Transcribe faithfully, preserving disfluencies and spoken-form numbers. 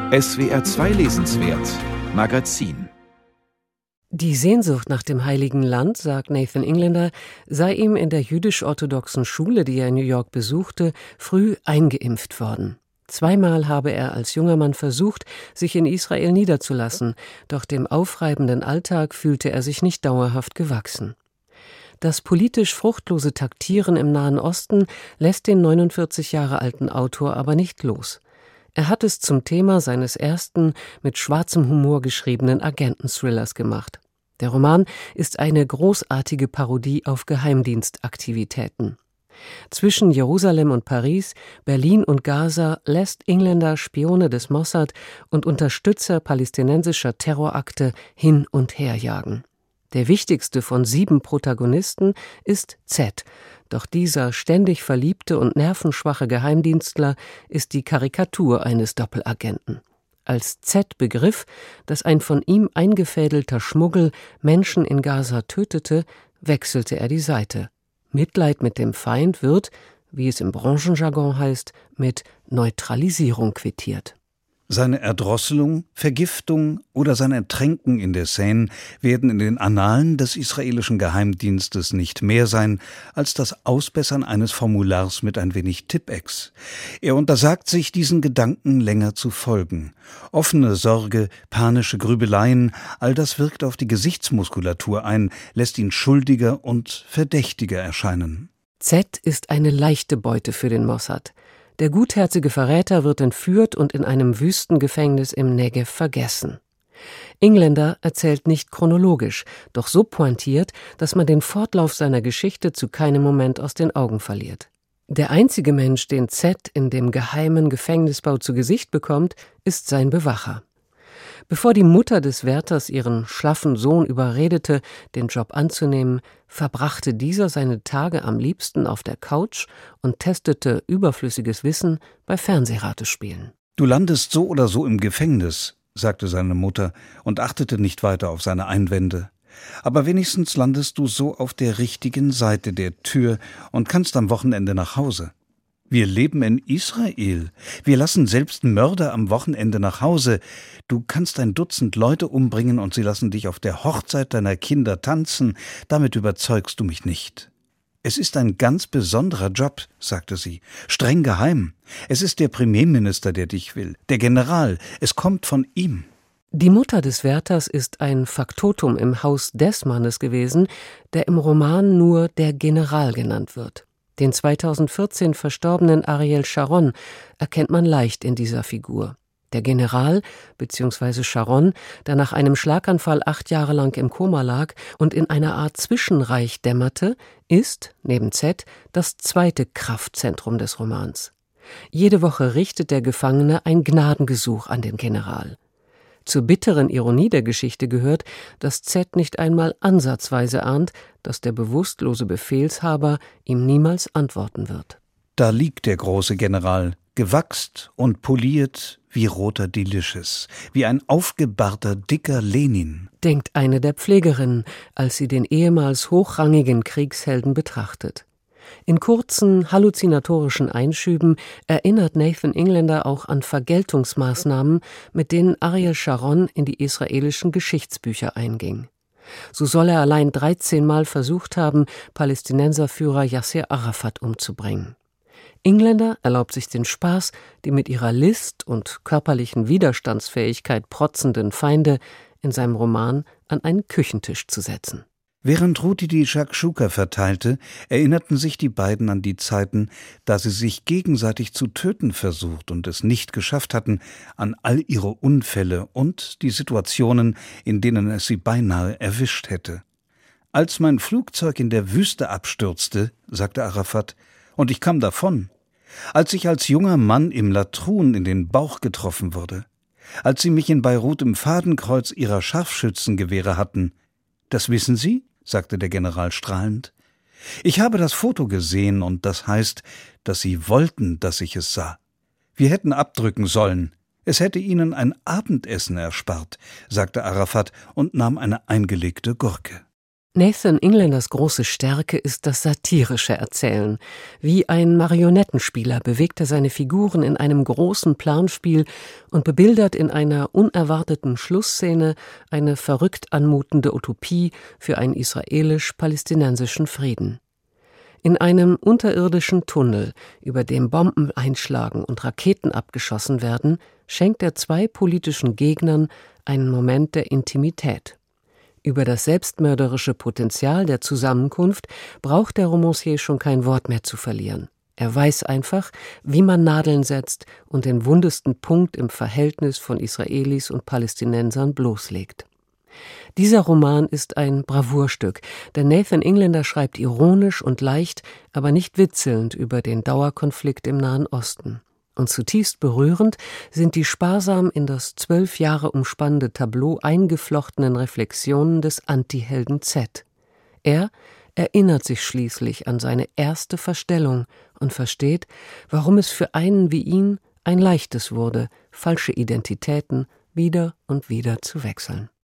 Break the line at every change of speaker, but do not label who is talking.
S W R zwei Lesenswert Magazin.
Die Sehnsucht nach dem Heiligen Land, sagt Nathan Englander, sei ihm in der jüdisch-orthodoxen Schule, die er in New York besuchte, früh eingeimpft worden. Zweimal habe er als junger Mann versucht, sich in Israel niederzulassen, doch dem aufreibenden Alltag fühlte er sich nicht dauerhaft gewachsen. Das politisch fruchtlose Taktieren im Nahen Osten lässt den neunundvierzig Jahre alten Autor aber nicht los. Er hat es zum Thema seines ersten, mit schwarzem Humor geschriebenen Agenten-Thrillers gemacht. Der Roman ist eine großartige Parodie auf Geheimdienstaktivitäten. Zwischen Jerusalem und Paris, Berlin und Gaza lässt Englander Spione des Mossad und Unterstützer palästinensischer Terrorakte hin und her jagen. Der wichtigste von sieben Protagonisten ist Z, doch dieser ständig verliebte und nervenschwache Geheimdienstler ist die Karikatur eines Doppelagenten. Als Z begriff, dass ein von ihm eingefädelter Schmuggel Menschen in Gaza tötete, wechselte er die Seite. Mitleid mit dem Feind wird, wie es im Branchenjargon heißt, mit Neutralisierung quittiert.
Seine Erdrosselung, Vergiftung oder sein Ertränken in der Seine werden in den Annalen des israelischen Geheimdienstes nicht mehr sein als das Ausbessern eines Formulars mit ein wenig Tippex. Er untersagt sich, diesen Gedanken länger zu folgen. Offene Sorge, panische Grübeleien, all das wirkt auf die Gesichtsmuskulatur ein, lässt ihn schuldiger und verdächtiger erscheinen.
Z ist eine leichte Beute für den Mossad. Der gutherzige Verräter wird entführt und in einem Wüstengefängnis im Negev vergessen. Englander erzählt nicht chronologisch, doch so pointiert, dass man den Fortlauf seiner Geschichte zu keinem Moment aus den Augen verliert. Der einzige Mensch, den Z in dem geheimen Gefängnisbau zu Gesicht bekommt, ist sein Bewacher. Bevor die Mutter des Wärters ihren schlaffen Sohn überredete, den Job anzunehmen, verbrachte dieser seine Tage am liebsten auf der Couch und testete überflüssiges Wissen bei Fernsehratespielen.
»Du landest so oder so im Gefängnis«, sagte seine Mutter und achtete nicht weiter auf seine Einwände. »Aber wenigstens landest du so auf der richtigen Seite der Tür und kannst am Wochenende nach Hause. Wir leben in Israel. Wir lassen selbst Mörder am Wochenende nach Hause. Du kannst ein Dutzend Leute umbringen und sie lassen dich auf der Hochzeit deiner Kinder tanzen. Damit überzeugst du mich nicht.« »Es ist ein ganz besonderer Job«, sagte sie, »streng geheim. Es ist der Premierminister, der dich will, der General. Es kommt von ihm.«
Die Mutter des Wärters ist ein Faktotum im Haus des Mannes gewesen, der im Roman nur der General genannt wird. Den zweitausendvierzehn verstorbenen Ariel Sharon erkennt man leicht in dieser Figur. Der General bzw. Sharon, der nach einem Schlaganfall acht Jahre lang im Koma lag und in einer Art Zwischenreich dämmerte, ist, neben Z, das zweite Kraftzentrum des Romans. Jede Woche richtet der Gefangene ein Gnadengesuch an den General. Zur bitteren Ironie der Geschichte gehört, dass Z nicht einmal ansatzweise ahnt, dass der bewusstlose Befehlshaber ihm niemals antworten wird.
Da liegt der große General, gewachst und poliert wie roter Delicious, wie ein aufgebahrter, dicker Lenin,
denkt eine der Pflegerinnen, als sie den ehemals hochrangigen Kriegshelden betrachtet. In kurzen, halluzinatorischen Einschüben erinnert Nathan Englander auch an Vergeltungsmaßnahmen, mit denen Ariel Sharon in die israelischen Geschichtsbücher einging. So soll er allein dreizehn Mal versucht haben, Palästinenserführer Yasser Arafat umzubringen. Englander erlaubt sich den Spaß, die mit ihrer List und körperlichen Widerstandsfähigkeit protzenden Feinde in seinem Roman an einen Küchentisch zu setzen.
Während Ruti die Shakshuka verteilte, erinnerten sich die beiden an die Zeiten, da sie sich gegenseitig zu töten versucht und es nicht geschafft hatten, an all ihre Unfälle und die Situationen, in denen es sie beinahe erwischt hätte. »Als mein Flugzeug in der Wüste abstürzte«, sagte Arafat, »und ich kam davon. Als ich als junger Mann im Latrun in den Bauch getroffen wurde. Als sie mich in Beirut im Fadenkreuz ihrer Scharfschützengewehre hatten. Das wissen Sie?« sagte der General strahlend. »Ich habe das Foto gesehen, und das heißt, dass Sie wollten, dass ich es sah. Wir hätten abdrücken sollen. Es hätte Ihnen ein Abendessen erspart«, sagte Arafat und nahm eine eingelegte Gurke.
Nathan Englanders große Stärke ist das satirische Erzählen. Wie ein Marionettenspieler bewegt er seine Figuren in einem großen Planspiel und bebildert in einer unerwarteten Schlussszene eine verrückt anmutende Utopie für einen israelisch-palästinensischen Frieden. In einem unterirdischen Tunnel, über dem Bomben einschlagen und Raketen abgeschossen werden, schenkt er zwei politischen Gegnern einen Moment der Intimität. Über das selbstmörderische Potenzial der Zusammenkunft braucht der Romancier schon kein Wort mehr zu verlieren. Er weiß einfach, wie man Nadeln setzt und den wundesten Punkt im Verhältnis von Israelis und Palästinensern bloßlegt. Dieser Roman ist ein Bravourstück, denn Nathan Englander schreibt ironisch und leicht, aber nicht witzelnd über den Dauerkonflikt im Nahen Osten. Und zutiefst berührend sind die sparsam in das zwölf Jahre umspannende Tableau eingeflochtenen Reflexionen des Antihelden Z. Er erinnert sich schließlich an seine erste Verstellung und versteht, warum es für einen wie ihn ein leichtes wurde, falsche Identitäten wieder und wieder zu wechseln.